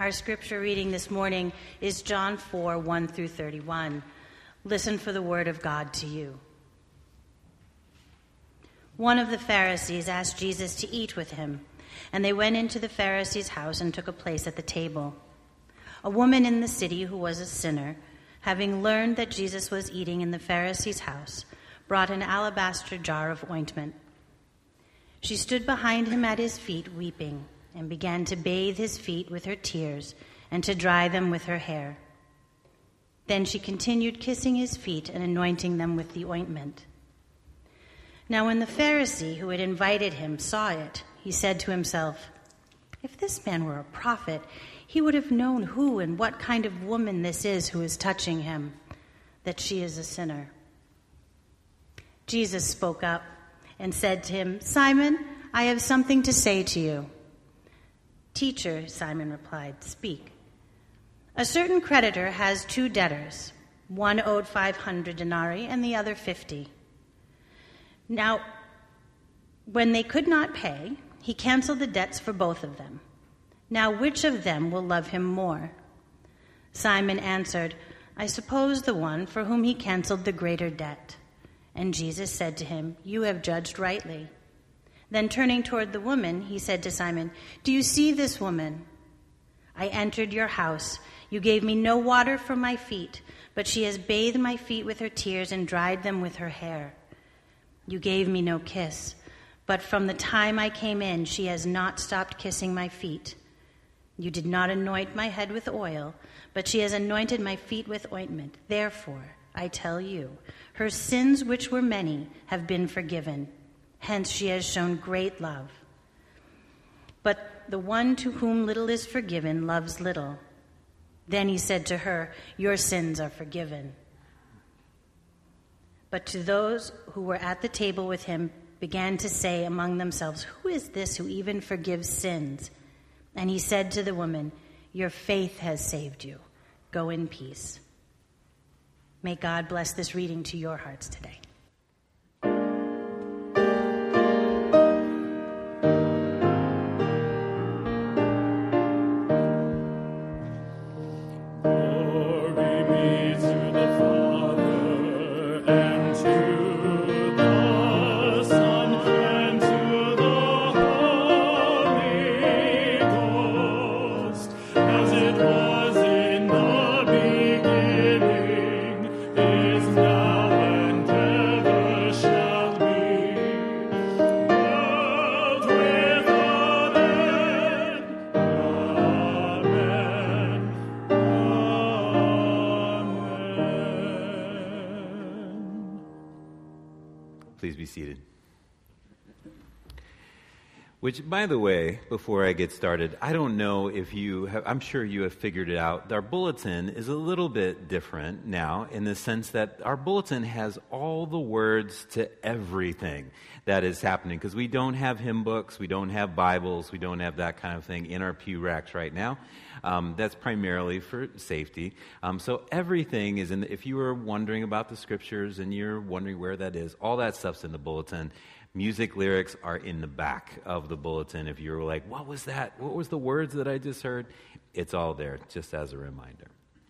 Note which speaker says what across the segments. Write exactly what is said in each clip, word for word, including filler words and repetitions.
Speaker 1: Our scripture reading this morning is John four, one through thirty-one. Listen for the word of God to you. One of the Pharisees asked Jesus to eat with him, and they went into the Pharisee's house and took a place at the table. A woman in the city who was a sinner, having learned that Jesus was eating in the Pharisee's house, brought an alabaster jar of ointment. She stood behind him at his feet, weeping, and began to bathe his feet with her tears and to dry them with her hair. Then she continued kissing his feet and anointing them with the ointment. Now when the Pharisee who had invited him saw it, he said to himself, "If this man were a prophet, he would have known who and what kind of woman this is who is touching him, that she is a sinner." Jesus spoke up and said to him, "Simon, I have something to say to you." "Teacher," Simon replied, "speak." "A certain creditor has two debtors. One owed five hundred denarii and the other fifty. Now, when they could not pay, he canceled the debts for both of them. Now, which of them will love him more?" Simon answered, "I suppose the one for whom he canceled the greater debt." And Jesus said to him, "You have judged rightly." Then turning toward the woman, he said to Simon, "Do you see this woman? I entered your house. You gave me no water for my feet, but she has bathed my feet with her tears and dried them with her hair. You gave me no kiss, but from the time I came in, she has not stopped kissing my feet. You did not anoint my head with oil, but she has anointed my feet with ointment. Therefore, I tell you, her sins, which were many, have been forgiven. Hence she has shown great love. But the one to whom little is forgiven loves little." Then he said to her, "Your sins are forgiven." But to those who were at the table with him began to say among themselves, "Who is this who even forgives sins?" And he said to the woman, "Your faith has saved you. Go in peace." May God bless this reading to your hearts today.
Speaker 2: Please be seated. Which, by the way, before I get started, I don't know if you have, I'm sure you have figured it out. Our bulletin is a little bit different now in the sense that our bulletin has all the words to everything that is happening, because we don't have hymn books, we don't have Bibles, we don't have that kind of thing in our pew racks right now. Um, that's primarily for safety. Um, so everything is in the, if you were wondering about the scriptures and you're wondering where that is, all that stuff's in the bulletin. Music lyrics are in the back of the bulletin. If you're like, what was that? What was the words that I just heard? It's all there, just as a reminder.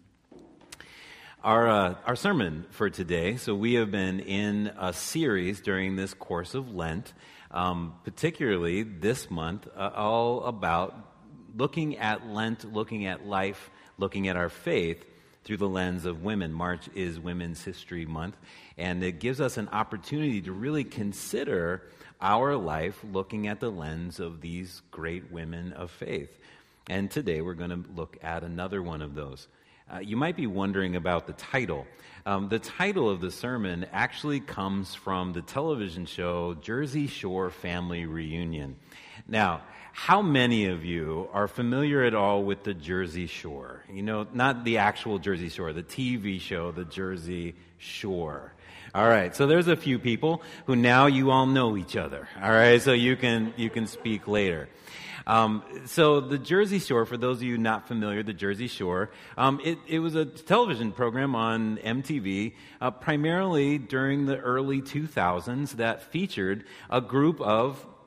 Speaker 2: Our uh, our sermon for today, so we have been in a series during this course of Lent, um, particularly this month, uh, all about looking at Lent, looking at life, looking at our faith through the lens of women. March is Women's History Month, and it gives us an opportunity to really consider our life looking at the lens of these great women of faith. And today we're going to look at another one of those. Uh, you might be wondering about the title. Um, the title of the sermon actually comes from the television show Jersey Shore Family Reunion. Now, how many of you are familiar at all with the Jersey Shore? You know, not the actual Jersey Shore, the T V show, the Jersey Shore. All right, so there's a few people who now you all know each other. All right, so you can you can speak later. Um, so the Jersey Shore, for those of you not familiar, the Jersey Shore, um, it, it was a television program on M T V, uh, primarily during the early two thousands, that featured a group of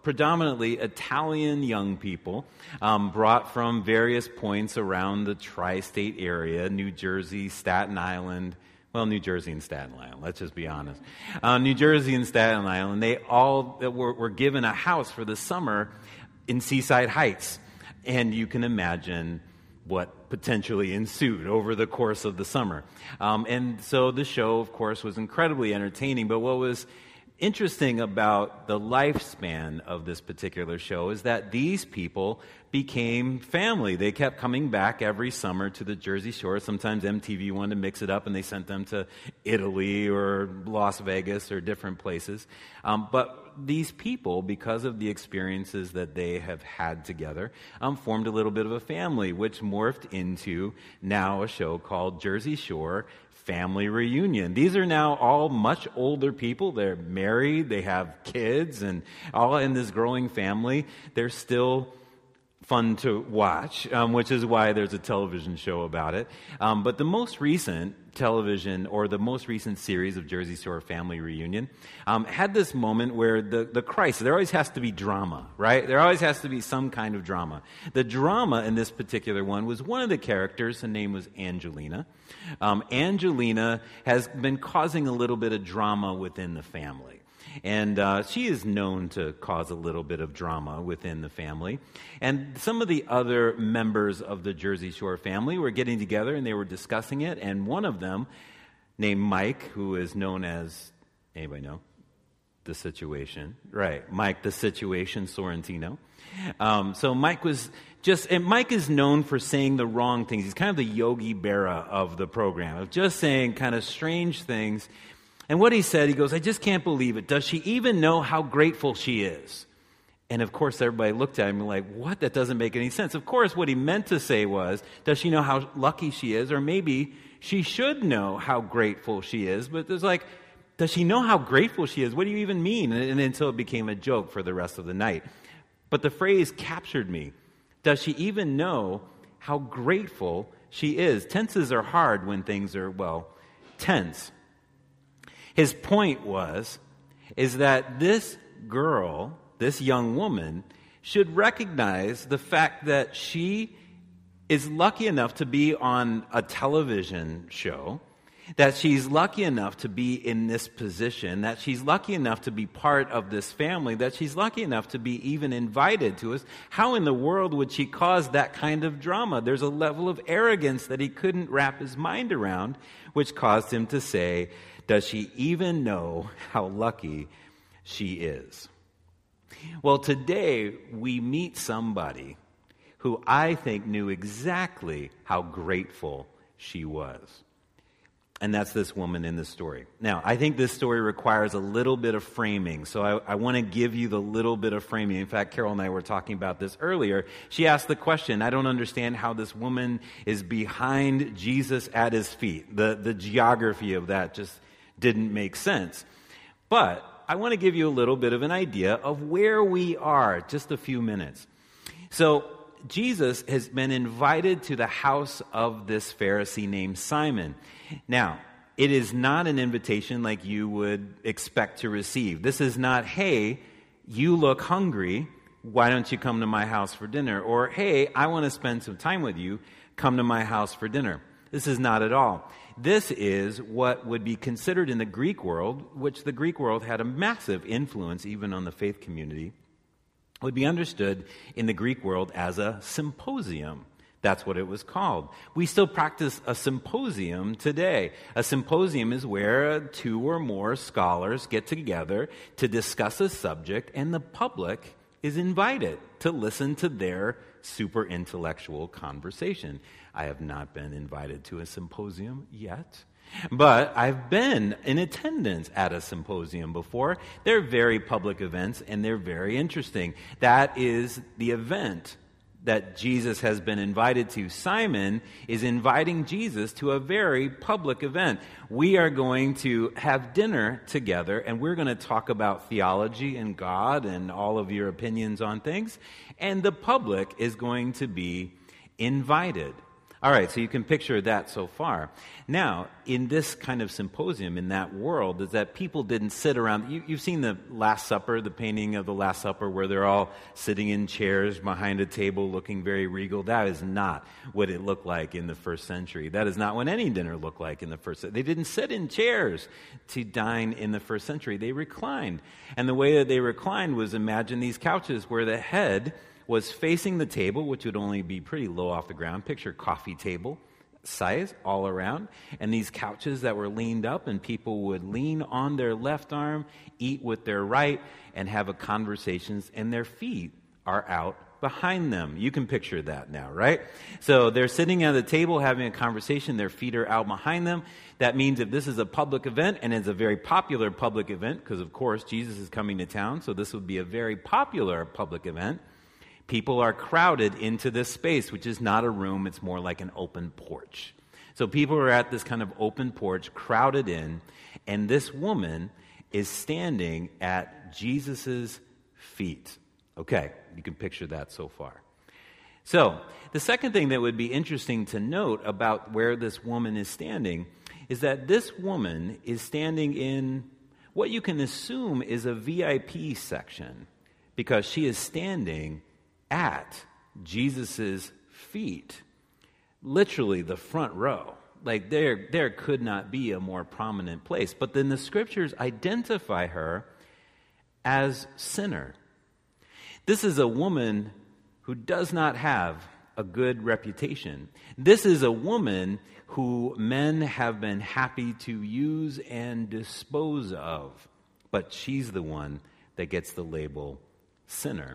Speaker 2: predominantly Italian young people um, brought from various points around the tri-state area, New Jersey, Staten Island. Well, New Jersey and Staten Island, let's just be honest. Uh, New Jersey and Staten Island, they all were, were given a house for the summer in Seaside Heights. And you can imagine what potentially ensued over the course of the summer. Um, and so the show, of course, was incredibly entertaining. But what was interesting about the lifespan of this particular show is that these people became family. They kept coming back every summer to the Jersey Shore. Sometimes M T V wanted to mix it up, and they sent them to Italy or Las Vegas or different places. Um, but these people, because of the experiences that they have had together, um, formed a little bit of a family, which morphed into now a show called Jersey Shore Family Reunion. These are now all much older people. They're married, they have kids, and all in this growing family. They're still fun to watch, um, which is why there's a television show about it. Um, but the most recent television, or the most recent series of Jersey Shore Family Reunion, um, had this moment where the, the crisis, there always has to be drama, right? There always has to be some kind of drama. The drama in this particular one was one of the characters, her name was Angelina. Um, Angelina has been causing a little bit of drama within the family. And uh, she is known to cause a little bit of drama within the family. And some of the other members of the Jersey Shore family were getting together and they were discussing it. And one of them, named Mike, who is known as, anybody know? The Situation. Right, Mike the Situation Sorrentino. Um, so Mike was just, and Mike is known for saying the wrong things. He's kind of the Yogi Berra of the program, of just saying kind of strange things. And what he said, he goes, I just can't believe it. Does she even know how grateful she is? And of course, everybody looked at him and like, what? That doesn't make any sense. Of course, what he meant to say was, does she know how lucky she is? Or maybe she should know how grateful she is. But there's like, does she know how grateful she is? What do you even mean? And, and until it became a joke for the rest of the night. But the phrase captured me. Does she even know how grateful she is? Tenses are hard when things are, well, tense. His point was, is that this girl, this young woman, should recognize the fact that she is lucky enough to be on a television show, that she's lucky enough to be in this position, that she's lucky enough to be part of this family, that she's lucky enough to be even invited to us. How in the world would she cause that kind of drama? There's a level of arrogance that he couldn't wrap his mind around, which caused him to say, does she even know how lucky she is? Well, today we meet somebody who I think knew exactly how grateful she was. And that's this woman in the story. Now, I think this story requires a little bit of framing, so I, I want to give you the little bit of framing. In fact, Carol and I were talking about this earlier. She asked the question, I don't understand how this woman is behind Jesus at his feet. The, the geography of that just didn't make sense. But I want to give you a little bit of an idea of where we are, just a few minutes. So Jesus has been invited to the house of this Pharisee named Simon. Now, it is not an invitation like you would expect to receive. This is not, hey, you look hungry, why don't you come to my house for dinner? Or, hey, I want to spend some time with you, come to my house for dinner. This is not at all. This is what would be considered in the Greek world, which the Greek world had a massive influence even on the faith community, would be understood in the Greek world as a symposium. That's what it was called. We still practice a symposium today. A symposium is where two or more scholars get together to discuss a subject, and the public is invited to listen to their super intellectual conversation. I have not been invited to a symposium yet, but I've been in attendance at a symposium before. They're very public events, and they're very interesting. That is the event that Jesus has been invited to. Simon is inviting Jesus to a very public event. We are going to have dinner together, and we're going to talk about theology and God and all of your opinions on things, and the public is going to be invited. All right, so you can picture that so far. Now, in this kind of symposium, in that world, is that people didn't sit around. You, you've seen the Last Supper, the painting of the Last Supper, where they're all sitting in chairs behind a table looking very regal. That is not what it looked like in the first century. That is not what any dinner looked like in the first century. They didn't sit in chairs to dine in the first century. They reclined. And the way that they reclined was, imagine these couches where the head was facing the table, which would only be pretty low off the ground. Picture coffee table size all around. And these couches that were leaned up, and people would lean on their left arm, eat with their right, and have a conversations, and their feet are out behind them. You can picture that now, right? So they're sitting at the table having a conversation, their feet are out behind them. That means if this is a public event, and it's a very popular public event, because of course Jesus is coming to town, so this would be a very popular public event, people are crowded into this space, which is not a room, it's more like an open porch. So people are at this kind of open porch, crowded in, and this woman is standing at Jesus' feet. Okay, you can picture that so far. So, the second thing that would be interesting to note about where this woman is standing is that this woman is standing in what you can assume is a V I P section, because she is standing at Jesus' feet, literally the front row. Like there, there could not be a more prominent place. But then the scriptures identify her as sinner. This is a woman who does not have a good reputation. This is a woman who men have been happy to use and dispose of. But she's the one that gets the label sinner.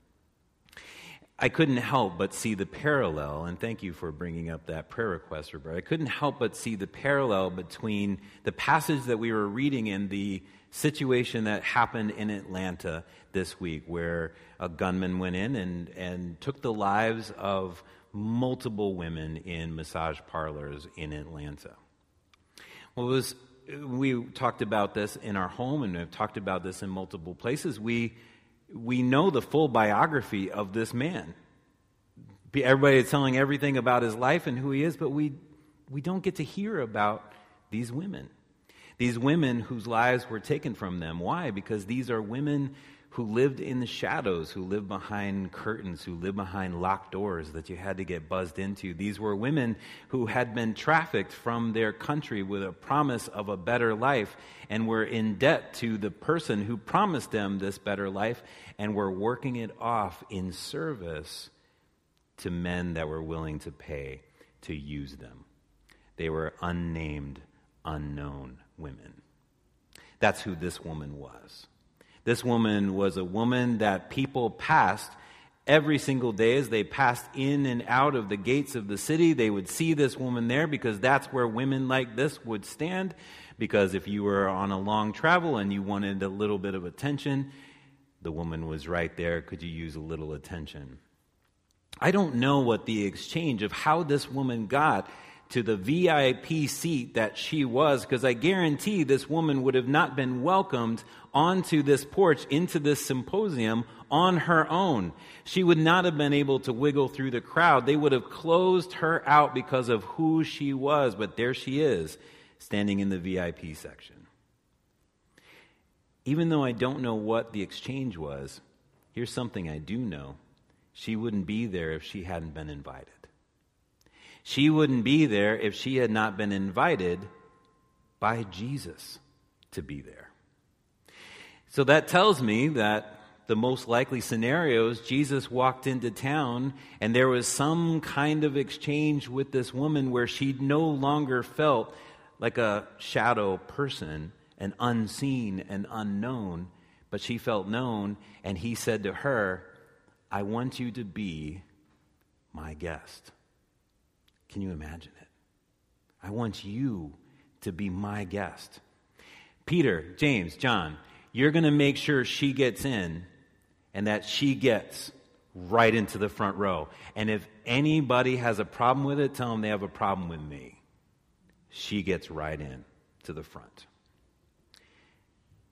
Speaker 2: I couldn't help but see the parallel, and thank you for bringing up that prayer request, Roberta. I couldn't help but see the parallel between the passage that we were reading and the situation that happened in Atlanta this week, where a gunman went in and, and took the lives of multiple women in massage parlors in Atlanta. Well, it was, we talked about this in our home, and we've talked about this in multiple places. We We know the full biography of this man. Everybody is telling everything about his life and who he is, but we we don't get to hear about these women. These women whose lives were taken from them. Why? Because these are women who lived in the shadows, who lived behind curtains, who lived behind locked doors that you had to get buzzed into. These were women who had been trafficked from their country with a promise of a better life and were in debt to the person who promised them this better life and were working it off in service to men that were willing to pay to use them. They were unnamed, unknown women. That's who this woman was. This woman was a woman that people passed every single day as they passed in and out of the gates of the city. They would see this woman there because that's where women like this would stand. Because if you were on a long travel and you wanted a little bit of attention, the woman was right there. Could you use a little attention? I don't know what the exchange of how this woman got to the V I P seat that she was, because I guarantee this woman would have not been welcomed onto this porch, into this symposium on her own. She would not have been able to wiggle through the crowd. They would have closed her out because of who she was, but there she is, standing in the V I P section. Even though I don't know what the exchange was, here's something I do know. She wouldn't be there if she hadn't been invited. She wouldn't be there if she had not been invited by Jesus to be there. So that tells me that the most likely scenario is Jesus walked into town and there was some kind of exchange with this woman where she no longer felt like a shadow person, an unseen and unknown, but she felt known, and he said to her, I want you to be my guest. Can you imagine it? I want you to be my guest. Peter, James, John, you're going to make sure she gets in and that she gets right into the front row. And if anybody has a problem with it, tell them they have a problem with me. She gets right in to the front.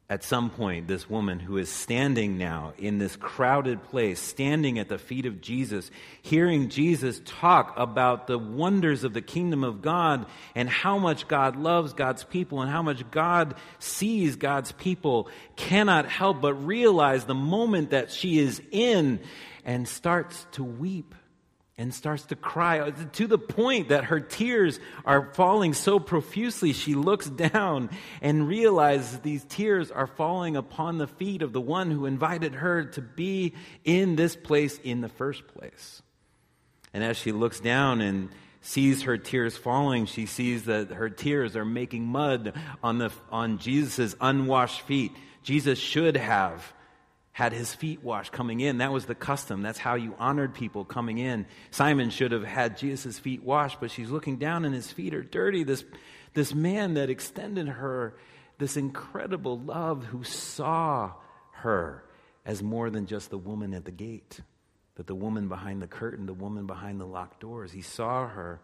Speaker 2: At some point, this woman who is standing now in this crowded place, standing at the feet of Jesus, hearing Jesus talk about the wonders of the kingdom of God and how much God loves God's people and how much God sees God's people, cannot help but realize the moment that she is in and starts to weep. And starts to cry to the point that her tears are falling so profusely. She looks down and realizes these tears are falling upon the feet of the one who invited her to be in this place in the first place. And as she looks down and sees her tears falling, she sees that her tears are making mud on the on Jesus' unwashed feet. Jesus should have had his feet washed coming in. That was the custom. That's how you honored people coming in. Simon should have had Jesus' feet washed, but she's looking down and his feet are dirty. This, this man that extended her this incredible love, who saw her as more than just the woman at the gate, but the woman behind the curtain, the woman behind the locked doors. He saw her,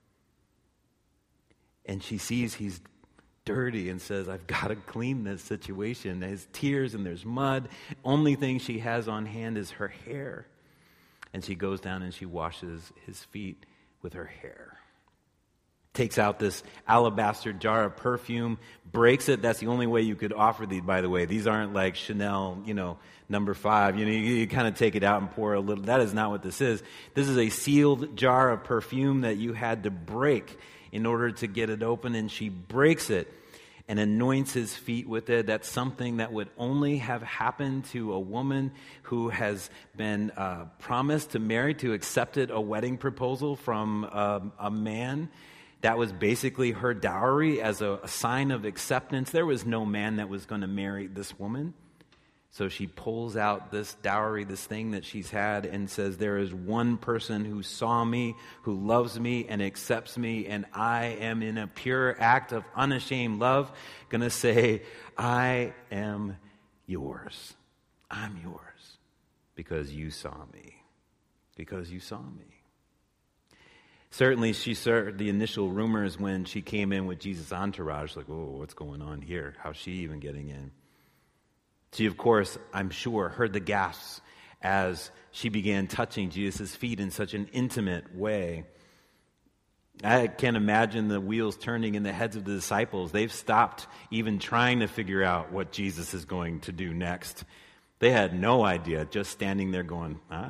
Speaker 2: and she sees he's dirty and says, I've got to clean this situation. There's tears and there's mud. Only thing she has on hand is her hair. And she goes down and she washes his feet with her hair. Takes out this alabaster jar of perfume, breaks it. That's the only way you could offer these, by the way. These aren't like Chanel, you know, number five. You know, you, you kind of take it out and pour a little. That is not what this is. This is a sealed jar of perfume that you had to break in order to get it open, and she breaks it and anoints his feet with it. That's something that would only have happened to a woman who has been uh, promised to marry, to accepted a wedding proposal from uh, a man. That was basically her dowry as a, a sign of acceptance. There was no man that was going to marry this woman. So she pulls out this dowry, this thing that she's had, and says, there is one person who saw me, who loves me and accepts me, and I am in a pure act of unashamed love going to say, I am yours. I'm yours because you saw me. Because you saw me. Certainly, she heard the initial rumors when she came in with Jesus' entourage, like, oh, what's going on here? How's she even getting in? She, of course, I'm sure, heard the gasps as she began touching Jesus' feet in such an intimate way. I can't imagine the wheels turning in the heads of the disciples. They've stopped even trying to figure out what Jesus is going to do next. They had no idea, just standing there going, ah,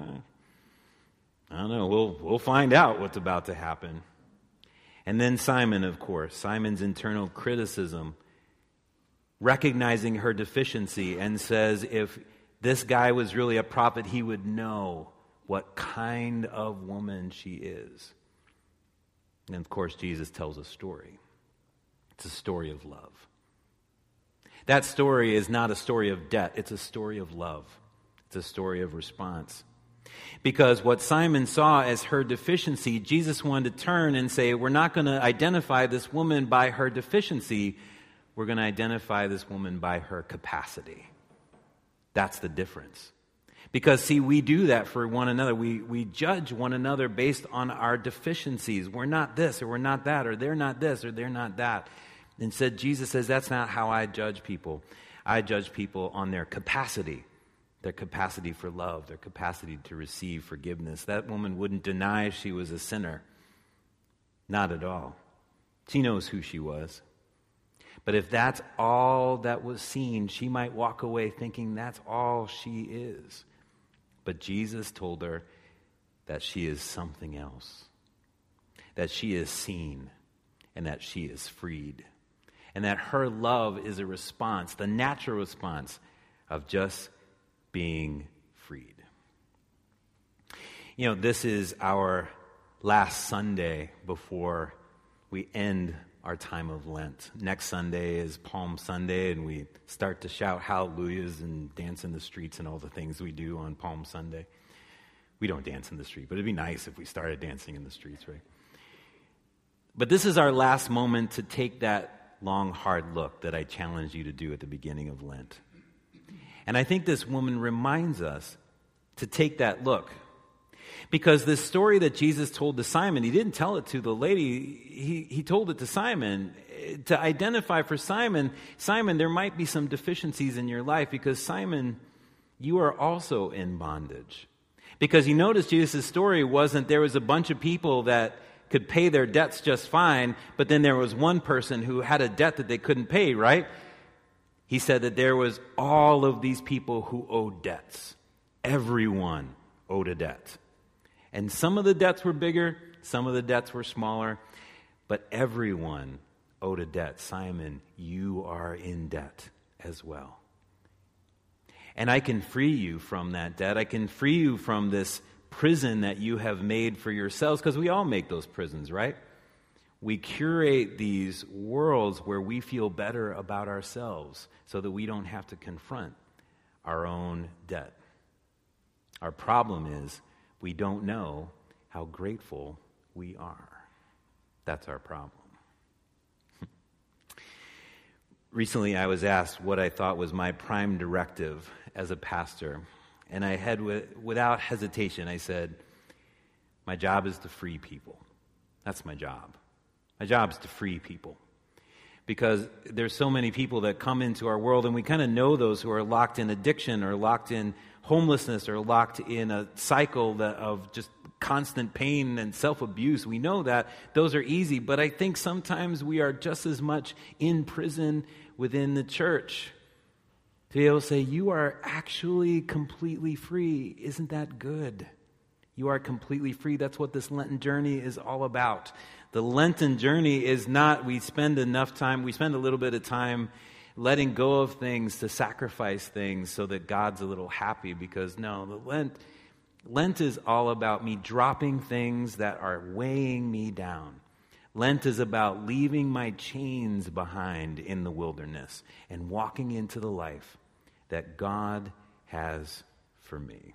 Speaker 2: I don't know, we'll, we'll find out what's about to happen. And then Simon, of course, Simon's internal criticism, recognizing her deficiency, and says if this guy was really a prophet, he would know what kind of woman she is. And of course, Jesus tells a story. It's a story of love. That story is not a story of debt. It's a story of love. It's a story of response. Because what Simon saw as her deficiency, Jesus wanted to turn and say, we're not going to identify this woman by her deficiency. We're going to identify this woman by her capacity. That's the difference. Because, see, we do that for one another. We we judge one another based on our deficiencies. We're not this, or we're not that, or they're not this, or they're not that. Instead, Jesus says, that's not how I judge people. I judge people on their capacity. Their capacity for love, their capacity to receive forgiveness. That woman wouldn't deny she was a sinner. Not at all. She knows who she was. But if that's all that was seen, she might walk away thinking that's all she is. But Jesus told her that she is something else. That she is seen and that she is freed. And that her love is a response, the natural response of just being freed. You know, this is our last Sunday before we end our time of Lent. Next Sunday is Palm Sunday, and we start to shout hallelujahs and dance in the streets and all the things we do on Palm Sunday. We don't dance in the street, but it'd be nice if we started dancing in the streets, right? But this is our last moment to take that long, hard look that I challenged you to do at the beginning of Lent. And I think this woman reminds us to take that look. Because this story that Jesus told to Simon, he didn't tell it to the lady, he, he told it to Simon. to identify for Simon, Simon, there might be some deficiencies in your life because Simon, you are also in bondage. Because you notice Jesus' story wasn't there was a bunch of people that could pay their debts just fine, but then there was one person who had a debt that they couldn't pay, right? He said that there was all of these people who owed debts. Everyone owed a debt. And some of the debts were bigger, some of the debts were smaller, but everyone owed a debt. Simon, you are in debt as well. And I can free you from that debt. I can free you from this prison that you have made for yourselves, because we all make those prisons, right? We curate these worlds where we feel better about ourselves so that we don't have to confront our own debt. Our problem is we don't know how grateful we are. That's our problem. Recently, I was asked what I thought was my prime directive as a pastor, and I had, without hesitation, I said, my job is to free people. That's my job. My job is to free people. Because there's so many people that come into our world, and we kind of know those who are locked in addiction or locked in homelessness or locked in a cycle that, of just constant pain and self-abuse. We know that. Those are easy. But I think sometimes we are just as much in prison within the church. To be able to say, you are actually completely free. Isn't that good? You are completely free. That's what this Lenten journey is all about. The Lenten journey is not we spend enough time, we spend a little bit of time letting go of things to sacrifice things so that God's a little happy, because no, the Lent, Lent is all about me dropping things that are weighing me down. Lent is about leaving my chains behind in the wilderness and walking into the life that God has for me.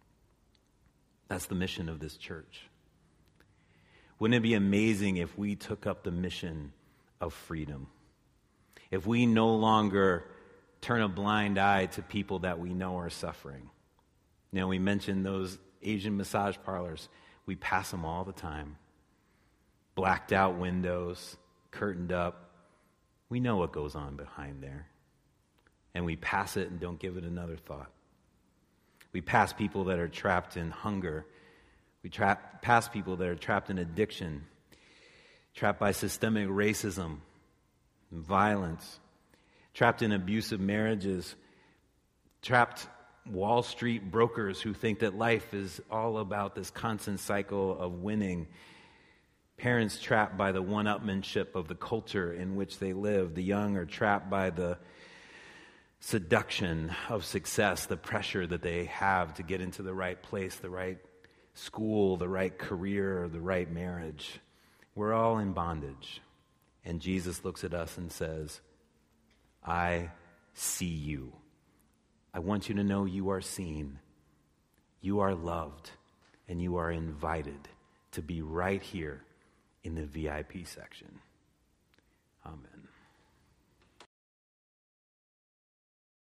Speaker 2: That's the mission of this church. Wouldn't it be amazing if we took up the mission of freedom? If we no longer turn a blind eye to people that we know are suffering. You know, we mentioned those Asian massage parlors. We pass them all the time. Blacked out windows, curtained up. We know what goes on behind there. And we pass it and don't give it another thought. We pass people that are trapped in hunger. We trap, pass people that are trapped in addiction, trapped by systemic racism and violence, trapped in abusive marriages, trapped Wall Street brokers who think that life is all about this constant cycle of winning, parents trapped by the one-upmanship of the culture in which they live. The young are trapped by the seduction of success, the pressure that they have to get into the right place, the right school, the right career, the right marriage. We're all in bondage. And Jesus looks at us and says, I see you. I want you to know you are seen, you are loved, and you are invited to be right here in the V I P section.